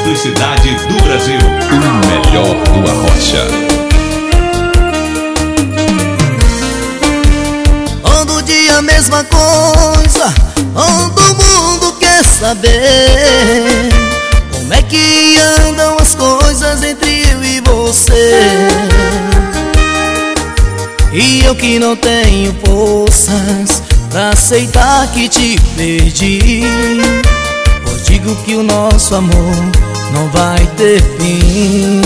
simplicidade do Brasil. O melhor do Arrocha. Todo dia a mesma coisa, todo mundo quer saber como é que andam as coisas entre eu e você. E eu que não tenho forças pra aceitar que te perdi, pois digo que o nosso amor não vai ter fim.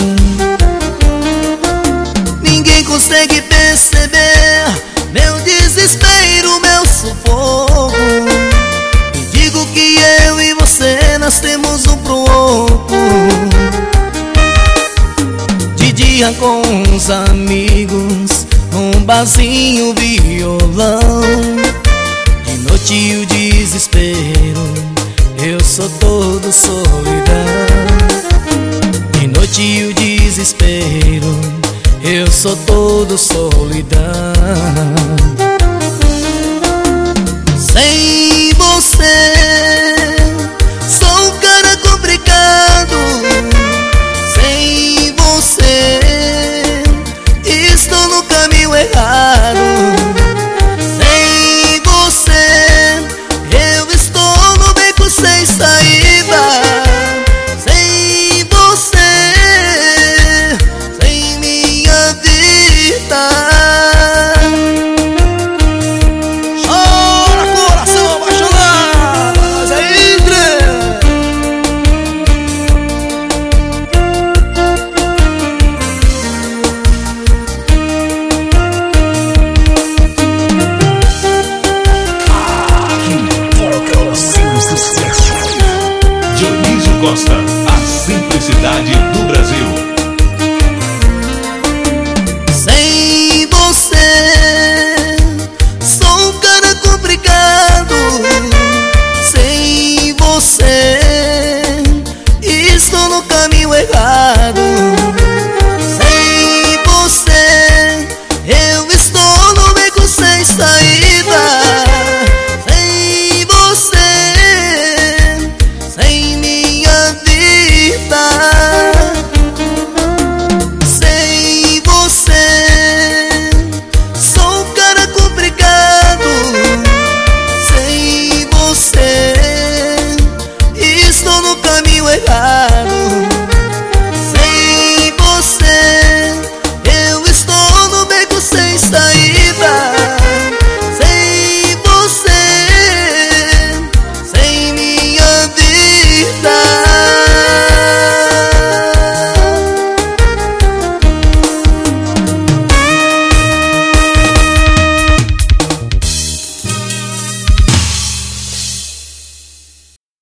Ninguém consegue perceber meu desespero, meu sufoco, e digo que eu e você nós temos um pro outro. De dia com os amigos, num barzinho, violão. De noite o desespero, eu sou todo solidão. De noite o desespero, eu sou todo solidão. Sem você, sou um cara complicado. Sem você, estou no caminho errado. Sem você, eu estou no beco sem saída. Sem você, sem minha vida. Chora, coração apaixonado, mas aí, Dionísio Costa.